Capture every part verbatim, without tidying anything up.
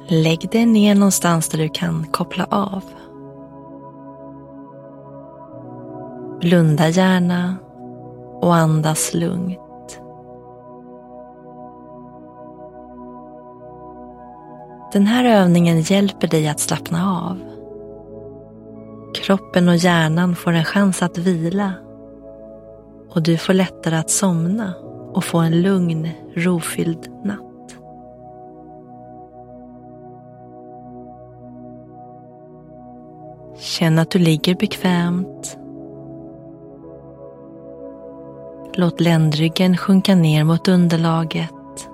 Lägg dig ner någonstans där du kan koppla av. Blunda gärna och andas lugnt. Den här övningen hjälper dig att slappna av. Kroppen och hjärnan får en chans att vila och du får lättare att somna och få en lugn, rofylld natt. Känn att du ligger bekvämt. Låt ländryggen sjunka ner mot underlaget.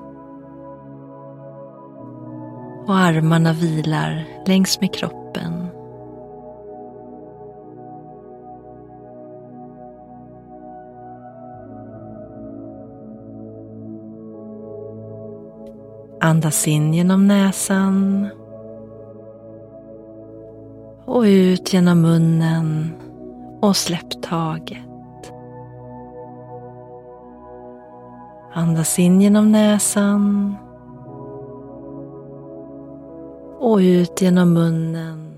Och armarna vilar längs med kroppen. Andas in genom näsan. Och ut genom munnen och släpp taget. Andas in genom näsan och ut genom munnen